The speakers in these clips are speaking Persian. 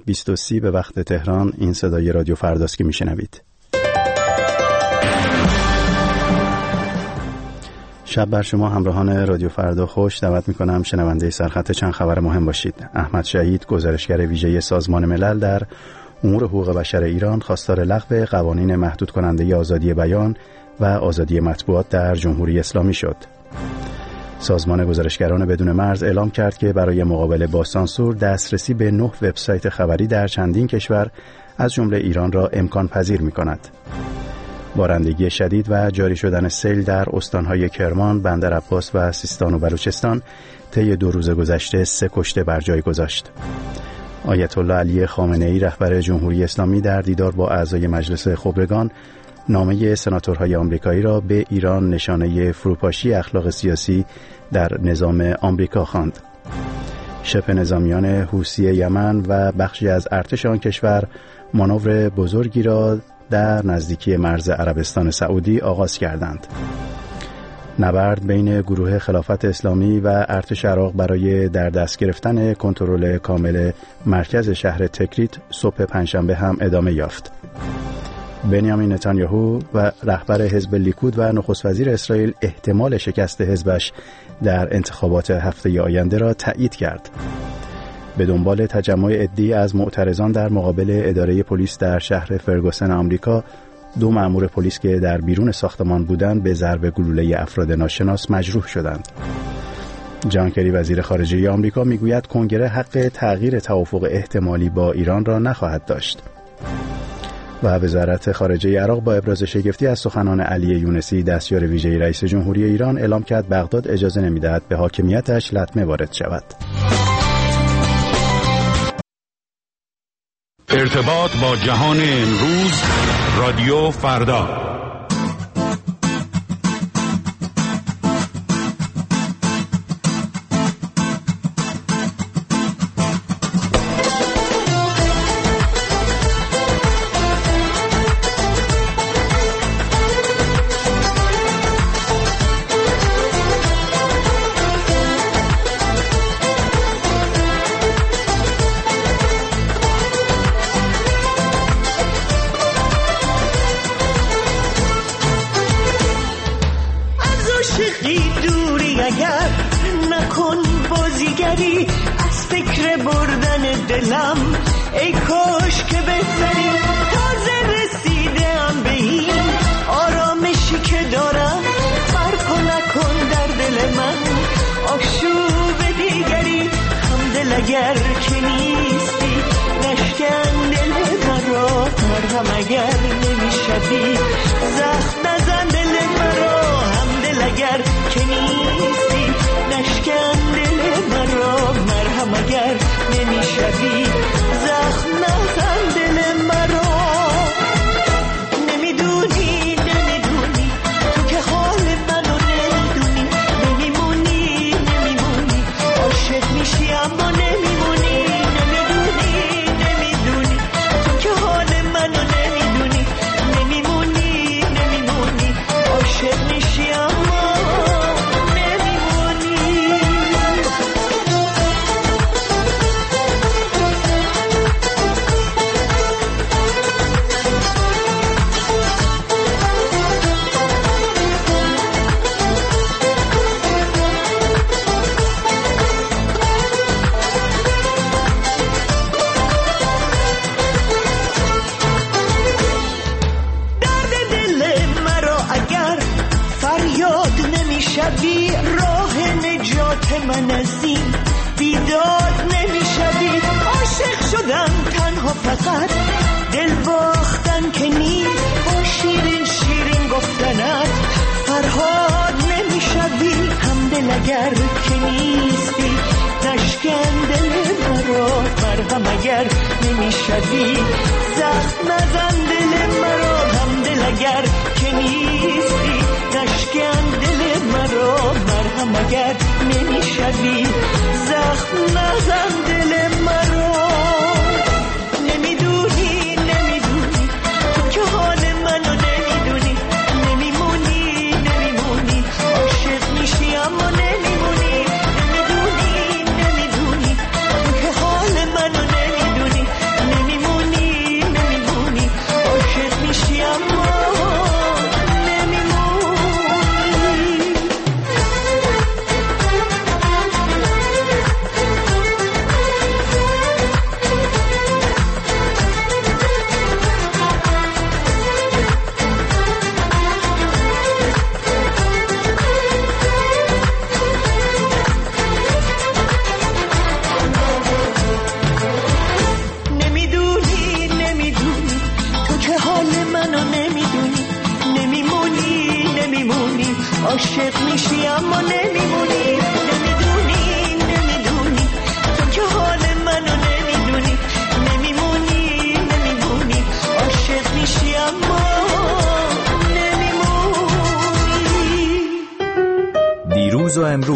20:30 به وقت تهران. این صدای رادیو فرداست که میشنوید. شب بر شما همراهان رادیو فردا خوش. دعوت میکنم شنونده سرخط چند خبر مهم باشید. احمد شهید، گزارشگر ویژه سازمان ملل در امور حقوق بشر ایران، خواستار لغو قوانین محدود کننده آزادی بیان و آزادی مطبوعات در جمهوری اسلامی شد. سازمان گزارشگران بدون مرز اعلام کرد که برای مقابله با سانسور دسترسی به 9 وبسایت خبری در چندین کشور از جمله ایران را امکان پذیر می‌کند. بارندگی شدید و جاری شدن سیل در استان‌های کرمان، بندرعباس و سیستان و بلوچستان طی 2 روز گذشته 3 کشته بر جای گذاشت. آیت الله علی خامنه‌ای رهبر جمهوری اسلامی در دیدار با اعضای مجلس خبرگان نامه سناتورهای آمریکایی را به ایران نشانه فروپاشی اخلاق سیاسی در نظام آمریکا خواند. شبه نظامیان حوثی یمن و بخشی از ارتش آن کشور مانور بزرگی را در نزدیکی مرز عربستان سعودی آغاز کردند. نبرد بین گروه خلافت اسلامی و ارتش عراق برای در دست گرفتن کنترل کامل مرکز شهر تکریت صبح پنجشنبه هم ادامه یافت. بنیامین نتانیاهو و رهبر حزب لیکود و نخست وزیر اسرائیل احتمال شکست حزبش در انتخابات هفته آینده را تایید کرد. به دنبال تجمع عده‌ای از معترضان در مقابل اداره پلیس در شهر فرگوسن آمریکا، 2 مأمور پلیس که در بیرون ساختمان بودند به ضرب گلوله افراد ناشناس مجروح شدند. جان کری وزیر خارجه آمریکا میگوید کنگره حق تغییر توافق احتمالی با ایران را نخواهد داشت. و وزارت خارجه عراق با ابراز شگفتی از سخنان علی یونسی، دستیار ویژه رئیس جمهوری ایران، اعلام کرد بغداد اجازه نمی‌دهد به حاکمیتش لطمه وارد شود. ارتباط با جهان امروز، رادیو فردا.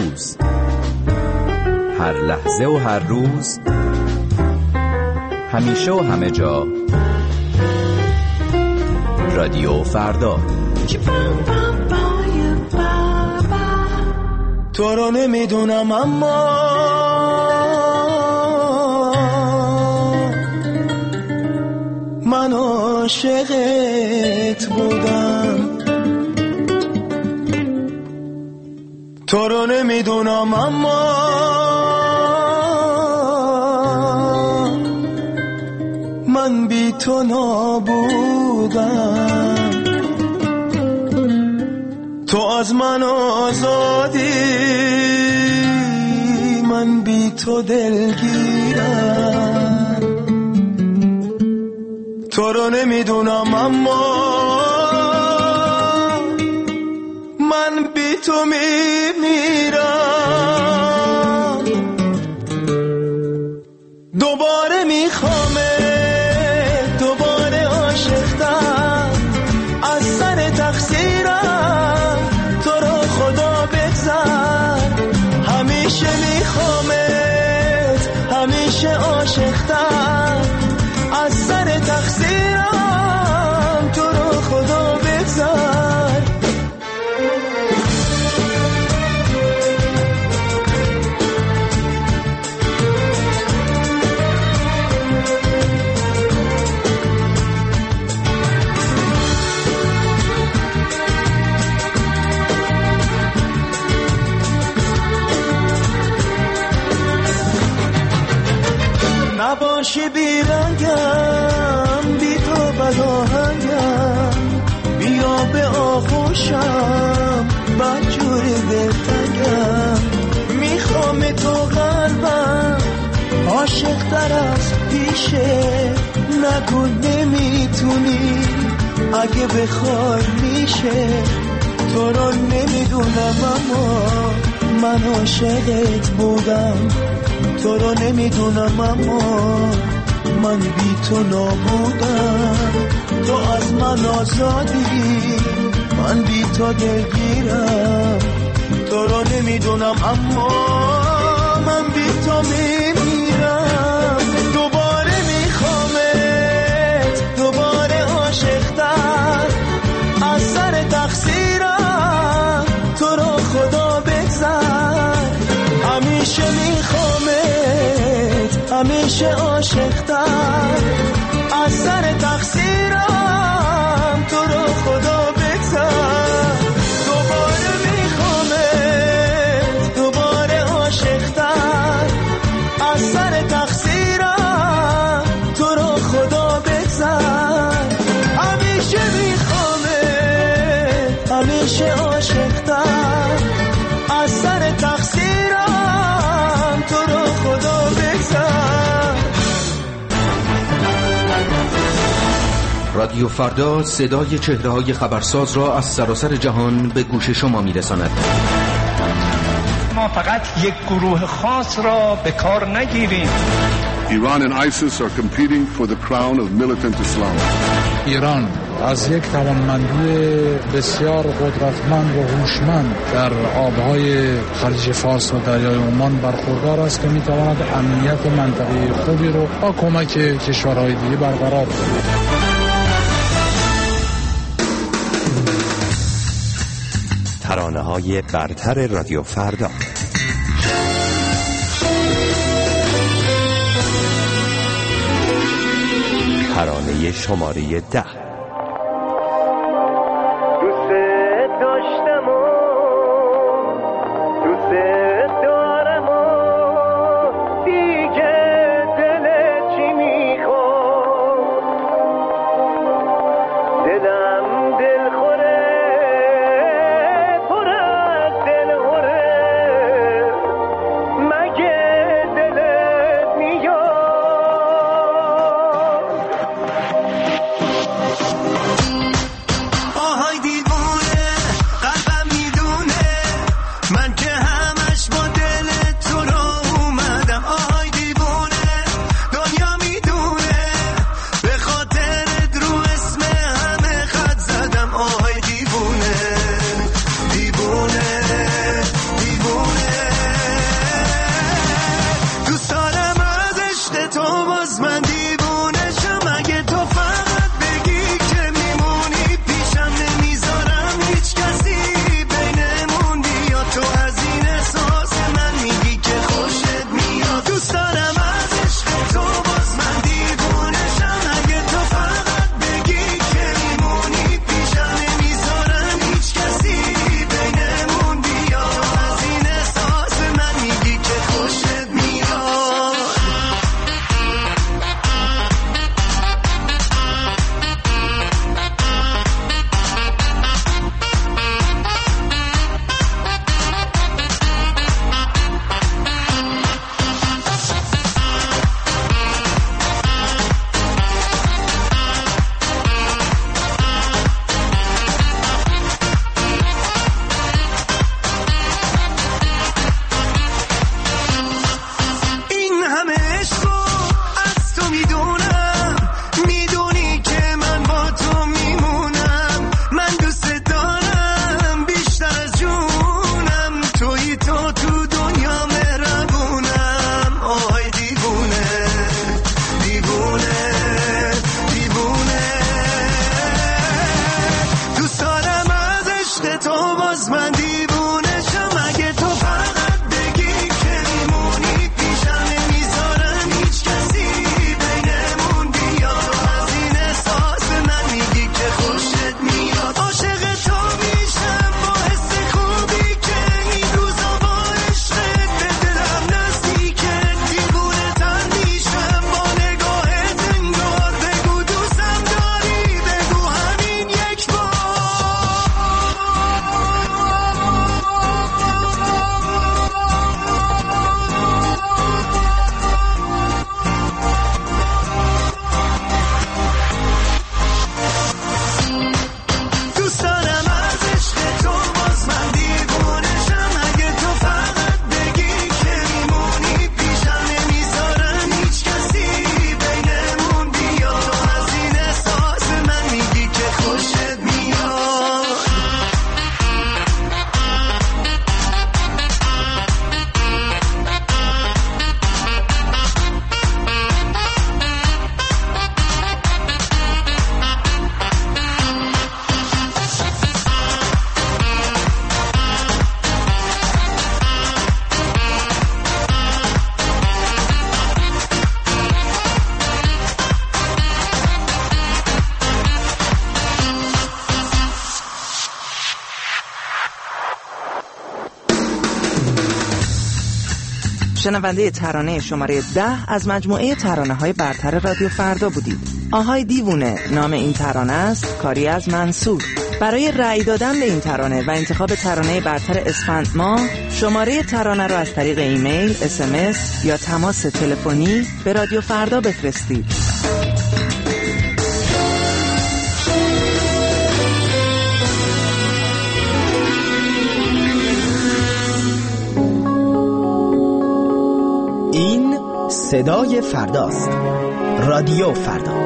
روز، هر لحظه و هر روز، همیشه و همه جا. رادیو فردا. تو رو نمیدونم اما من عاشقت بودم. تو رو نمیدونم اما من بی تو نابودم. تو از من آزادی، من بی تو دلگیرم. تو رو نمیدونم اما من بی تو میمیرم. دوباره میخوامه، دوباره عاشقتم، از سر تقصیرم تو رو خدا بگذر. همیشه میخوامت، همیشه عاشقتم، از سر تقصیرم تو رو خدا بگذر. نباشی بیرنگم، بی تو بداهنگم، بیا به آغوشم، بدجور دلتنگم. میخوام تو قلبم، عاشق تر از پیشه، نگو نمیتونی، اگه بخوای میشه. تو رو نمیدونم اما من عاشقت بودم. تو رو نمیدونم اما من بی تو نابودم. تو از من آزادی، من بی تو دلگیرم. تو رو نمیدونم اما من بی تو میمیرم. دوباره میخوامت، دوباره عاشقتر، از سر تقصیرم تو رو خدا بگذر. همیشه میخوامت، همیشه عاشقتر، از سر تقصیرم تو رو خدا بگذر. دوباره میخوامت، دوباره عاشقتر، از سر تقصیرم تو رو خدا بگذر. همیشه میخوامت، همیشه عاشقتر، از سر تقصیرم تو رو خدا بگذر. رادیو فردا صدای چهره‌های خبرساز را از سراسر جهان به گوش شما می‌رساند. ما فقط یک گروه خاص را به کار نگیریم. Iran and ISIS are competing for the crown of militant Islam. ایران از یک توانمندی بسیار قدرتمند و هوشمند در آبهای خلیج فارس و دریای عمان برخوردار است که می‌تواند امنیت منطقه خوبی رو با کمک کشورهای دیگه برقرار کند. ترانه‌های برتر رادیو فردا. ترانه شماره 10. شنونده ترانه شماره 10 از مجموعه ترانه‌های برتر رادیو فردا بودید. آهای دیوونه نام این ترانه است، کاری از منصور. برای رأی دادن به این ترانه و انتخاب ترانه برتر اسفند ماه، شماره ترانه را از طریق ایمیل، SMS یا تماس تلفنی به رادیو فردا بفرستید. این صدای فرداست. رادیو فردا.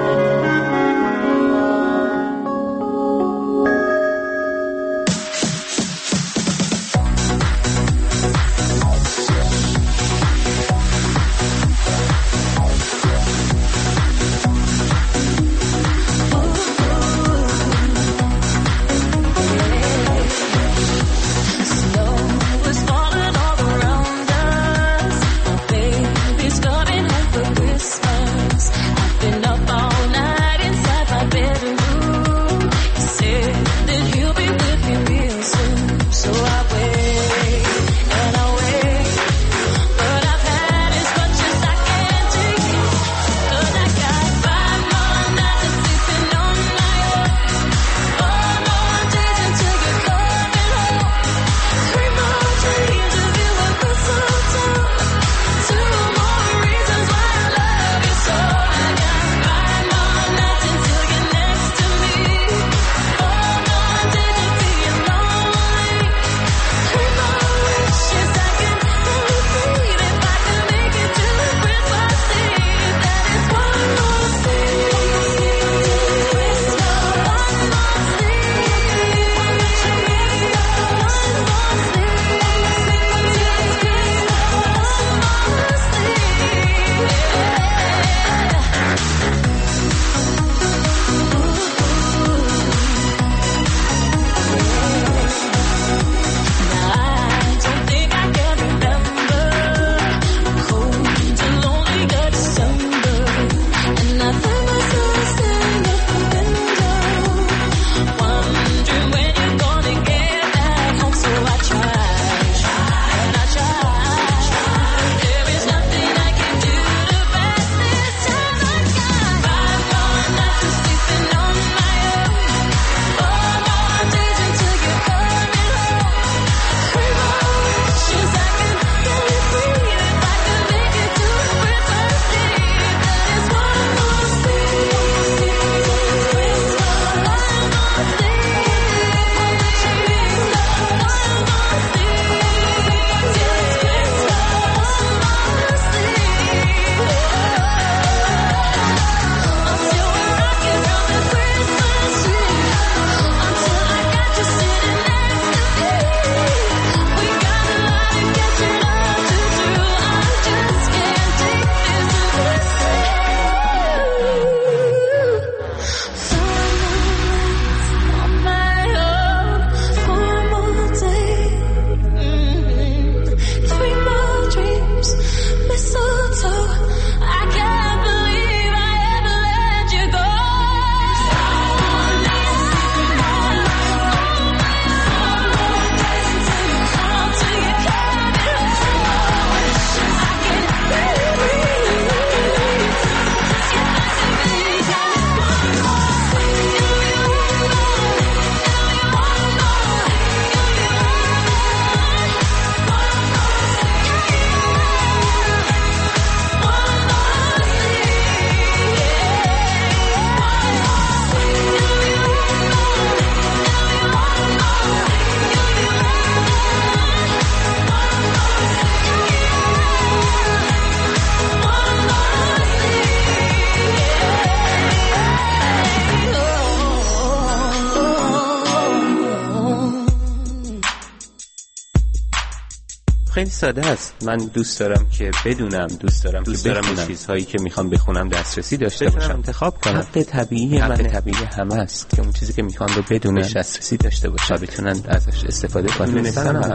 خیلی ساده است. من دوست دارم که بدونم، دوست دارم به چیزهایی که میخوام بخونم دسترسی داشته باشم، انتخاب کنم. حق طبیعی همه است که اون چیزی که میخوان رو بدونن، دسترسی داشته باشن، بتونن ازش استفاده کنن.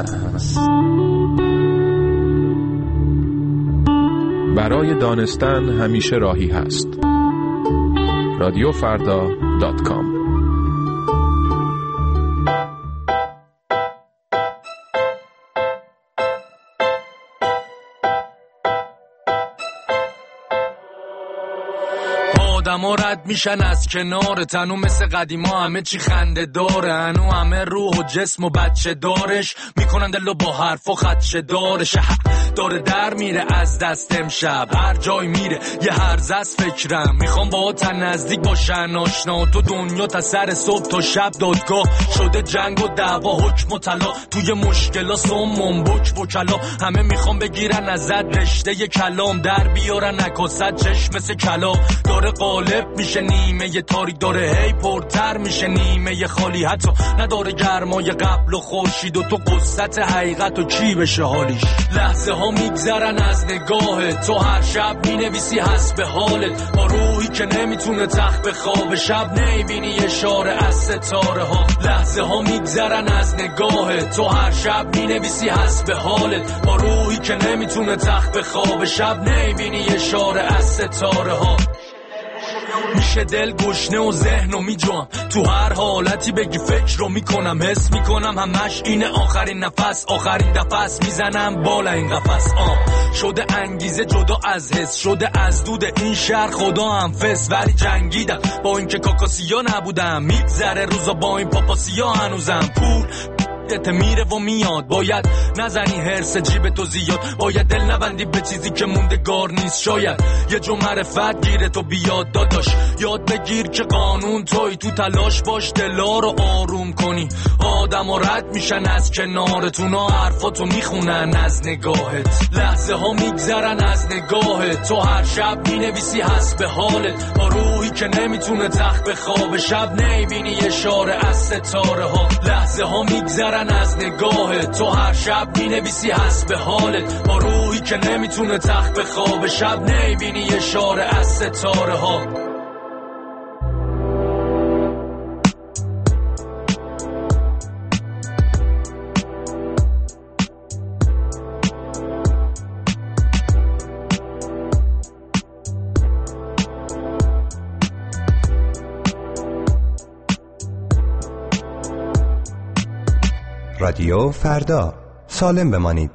برای دانستن همیشه راهی هست. radiofarda.com آدما رد میشن از کنار تنو، مثل قدیما همه چی خنده داره، هنو همه روح و جسم و بچه دارش میکنن دلو با حرف و خدشه دارش. داره در میره از دست امشب، هر جای میره یه هرز از فکرم، میخوام با تا نزدیک باشن آشنا. تو دنیا تا سر صبح تا شب دادگاه شده، جنگ و دعوا حکم و طلا، توی مشکلا سمم بک وکلا، همه میخوام بگیرن ازت رشته ی کلام، در بیارن نکاست چشم مثل کلا. داره غالب میشه نیمه ی تاریک، داره هی پرتر میشه نیمه ی خالی، حتی نداره گرمای قبل و خورشید و تو قصت حقیقت و کی بشه حالیش. لحظه ها میگذرن از نگاه تو، هر شب مینویسی حسب حالت، با روحی که نمیتونه تخت به خواب، شب نمیبینی اشاره از ستاره ها. لحظه ها میگذرن از نگاه تو، هر شب مینویسی حسب حالت، با روحی که نمیتونه تخت به خواب، شب نمیبینی اشاره از ستاره ها. میشه دل گشنه و ذهن رو میجوام، تو هر حالتی بگی فکر رو میکنم، حس میکنم همش اینه آخرین نفس، آخرین دفس میزنم بالا این قفس. شده انگیزه جدا از حس، شده از دود این شهر خدا هم فس، ولی جنگیدم با اینکه کاکاسیا نبودم، میگذره روزا با این پاپاسیا هنوزم. پول دت میره و میاد، باید نزنی هرس جیب تو زیاد، باید دل نبندی به چیزی که موندگار نیست، شاید یه جو معرفت گیره تو بیاد داداش، یاد بگیر که قانون توی، تو تلاش باش دلا رو آروم کنی. آدم ها رد میشن از کنارتون، حرفاتو میخونن از نگاهت، لحظه ها میگذرن از نگاهت، تو هر شب مینویسی حسب حالت، با روحی که نمیتونه تخت به خواب، شب نمیبینی اشاره از ستاره ها. لحظه ها میگذرن از نگاه تو، هر شب مینویسی حسب حالت، با روحی که نمیتونه تخت به خواب، شب نمیبینی اشاره از ستاره ها. رادیو فردا، سالم بمانید.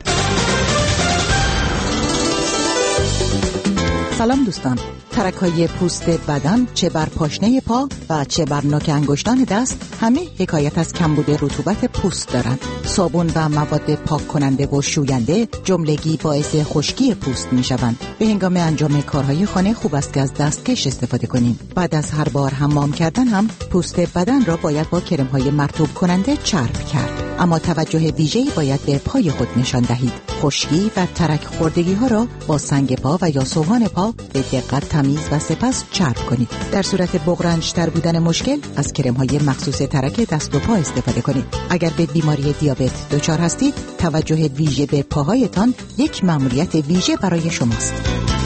سلام دوستان. ترک‌های پوست بدن، چه بر پاشنه پا و چه بر نوک انگشتان دست، همه حکایت از کمبود رطوبت پوست دارند. صابون و مواد پاک کننده و شوینده جملگی باعث خشکی پوست می‌شوند. به هنگام انجام کارهای خانه خوب است که از دستکش استفاده کنیم. بعد از هر بار حمام کردن هم پوست بدن را باید با کرم‌های مرطوب کننده چرب کرد. اما توجه ویژه‌ای باید به پای خود نشان دهید. خشکی و ترک خوردگی‌ها را با سنگ پا و یا سوهان پا به دقت تمیز و سپس چرب کنید. در صورت بغرنج‌تر بودن مشکل از کرم‌های مخصوص ترک دست و پا استفاده کنید. اگر به بیماری دیابت دچار هستید، توجه ویژه به پاهایتان یک مأموریت ویژه برای شماست.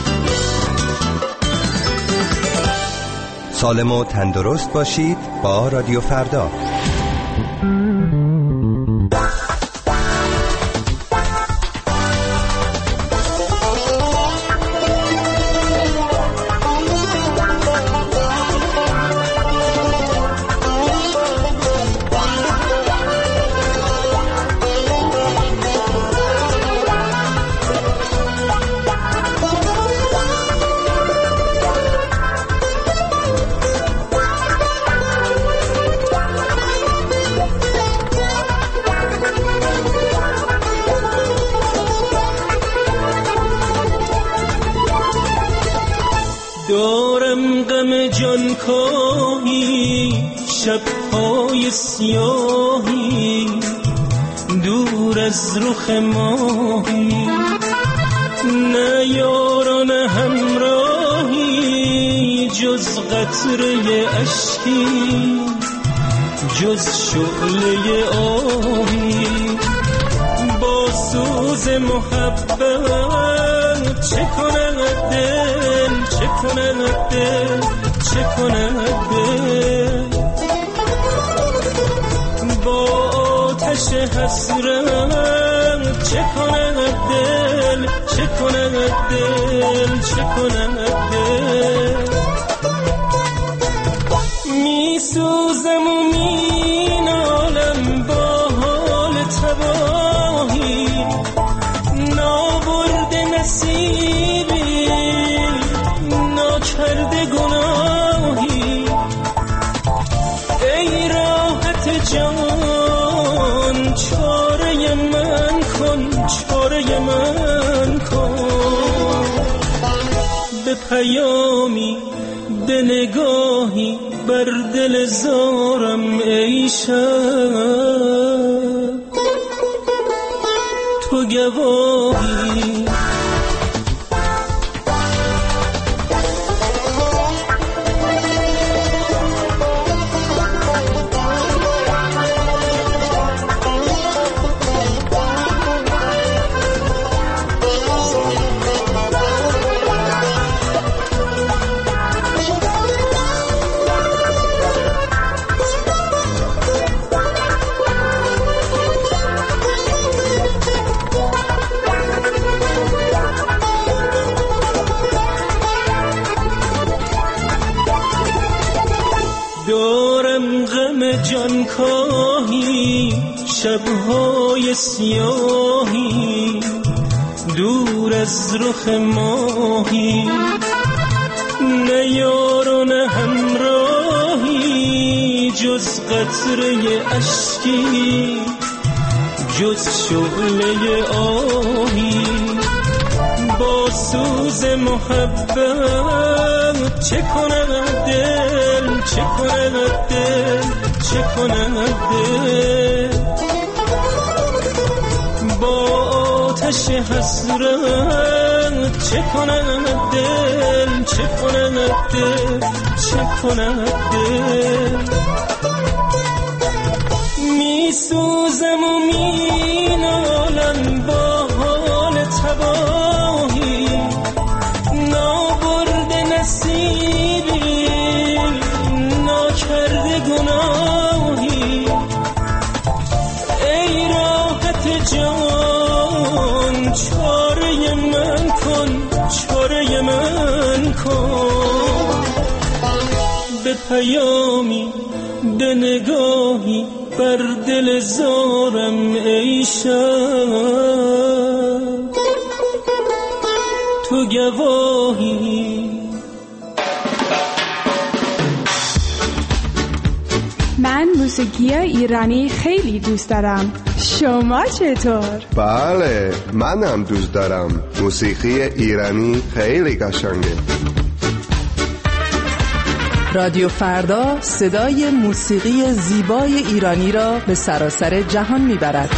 سالم و تندرست باشید با رادیو فردا. دارم غم جانکاهی، شبهای سیاهی، دور از رخ ماهی، نه یاران همراهی، جز قطره اشکی، جز شعله آهی. با سوز محبت چه کند دل، چه کند دل، چه کند دل. با آتش حسرت چه کند دل، چه کند دل، چه کند دل. می سوزم و می نالم با حال تباهی، نابرد نصیبی، ناکرده گناه پیامی به نگاهی بر دل زارم ای شب تو گواهی جانکاهی شبهای سیاهی دور از رخ ماهی نه یار و نه همراهی جز قطره اشکی جز شعله آهی با سوز محبت چه کند دل چه کند دل چه کند دل با آتش حسرت چه کند دل چه کند دل چه کند دل می سوزم و می نالم با حال تباهی نابرده نصیبی ناکرده گناهی ای راحت جان چاره من کن چاره من کن به پیامی به نگاهی بر دل زارم ای شب تو گواهی. من موسیقی ایرانی خیلی دوست دارم. شما چطور؟ بله منم دوست دارم. موسیقی ایرانی خیلی قشنگه. رادیو فردا صدای موسیقی زیبای ایرانی را به سراسر جهان میبرد.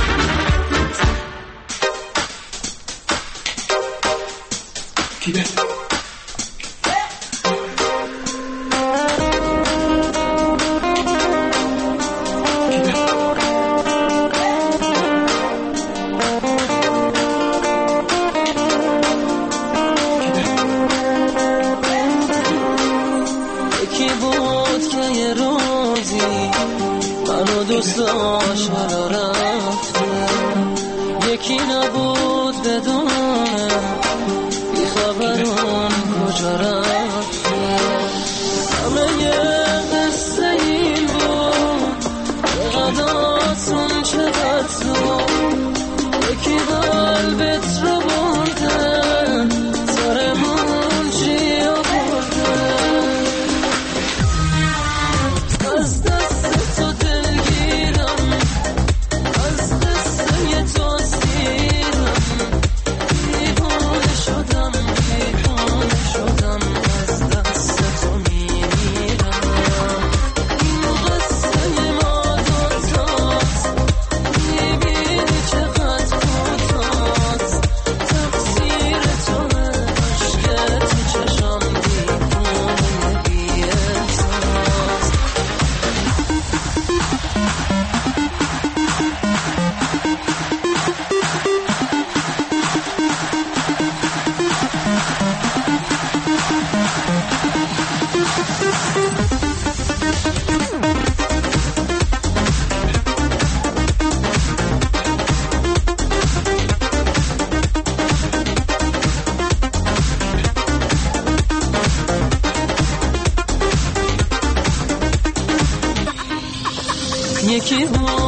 یکی